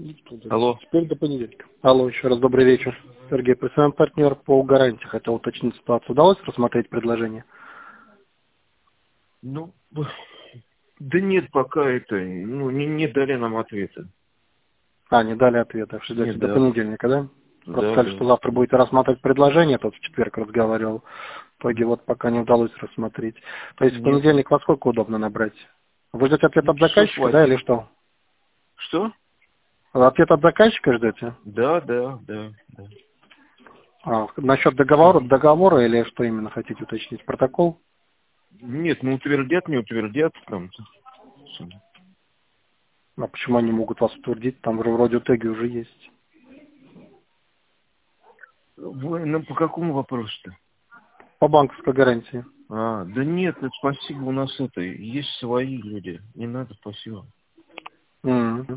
Алло. Теперь до понедельника. Алло, еще раз добрый вечер. Сергей, представляем партнер по гарантии. Хотел уточнить ситуацию. Удалось рассмотреть предложение? Ну, да нет, пока это, не дали нам ответа. Не дали ответа. Ждете Нет, до да, понедельника, да? Просто да, сказали, да. что завтра будете рассматривать предложение. Тот в четверг разговаривал. В итоге вот пока не удалось рассмотреть. То есть в Нет, понедельник во сколько удобно набрать? Вы ждете ответ от часов заказчика, да, или 8. что? Что? Ответ от заказчика ждете? Да, да, да, да. Насчет договора или что именно хотите уточнить? Протокол? Нет, утвердят, не утвердят там. А почему они могут вас утвердить? Там вроде теги уже есть. Вы по какому вопросу-то? По банковской гарантии. Да нет, спасибо, у нас есть свои люди. Не надо, спасибо. Мгм.